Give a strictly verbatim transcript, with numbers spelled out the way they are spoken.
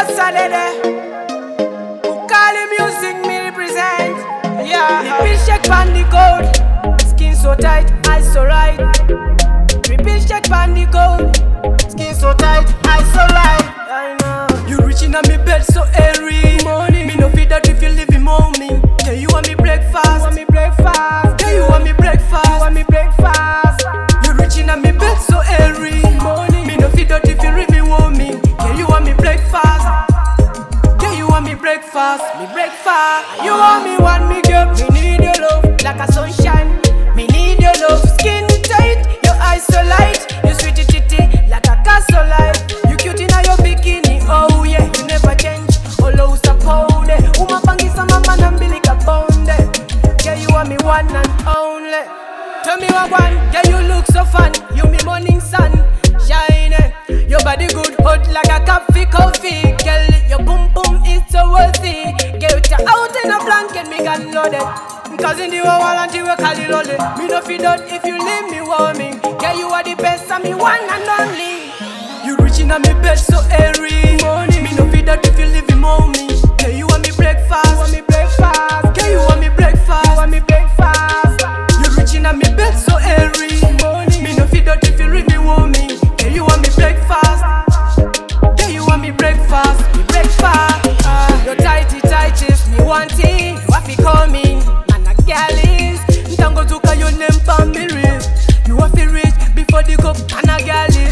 boss are there. Who call the music me represent? Yeah. Repeat check pan the code. Skin so tight, eyes so right. Repeat check pan the code. Skin so tight, eyes so right. I know. You reaching on me bed so airy. Morning. Me no feel that if you living morning. Yeah, you want me breakfast. You want me breakfast. Yeah, you want me breakfast. You want me breakfast. You reaching on me bed so airy. Morning. Me no feel that if you living morning. Yeah, you want me breakfast. Yeah, you want me breakfast. Me breakfast. You want me, want me girl. Me need your love like a sunshine. Me need your love, skin tight. Your eyes so light. You sweetie titty like a castle light. You cute in your bikini. Oh yeah, you never change. Olo usapone. Uma pangisa mama nambilika bonde. Yeah, you want me one and only. Tell me what one. Yeah, you look so fun. You me morning sun. Shine. Your body good, hot like a coffee, coffee. Girl, your boom boom is so worthy. Get you out in a blanket, me gun loaded. Cause in the world, and you will call it only. Me no feel that if you leave me warming. Yeah, you are the best, and me one and only. You reaching on me bed so airy. Morning. Me no feel that if you leave me morning. Yeah, you want me breakfast. You want me breakfast. Yeah, you want me breakfast. You want me breakfast. You reaching on me bed so airy. Morning. Me no feel that if you leave me warming. Yeah, you want me breakfast. Yeah, you want me breakfast. Me breakfast. Uh, your tighty tighties, me want it. You have to call me. Gallis, ntango tuka your name pa me wrist. You have to reach before the cup and a gallis.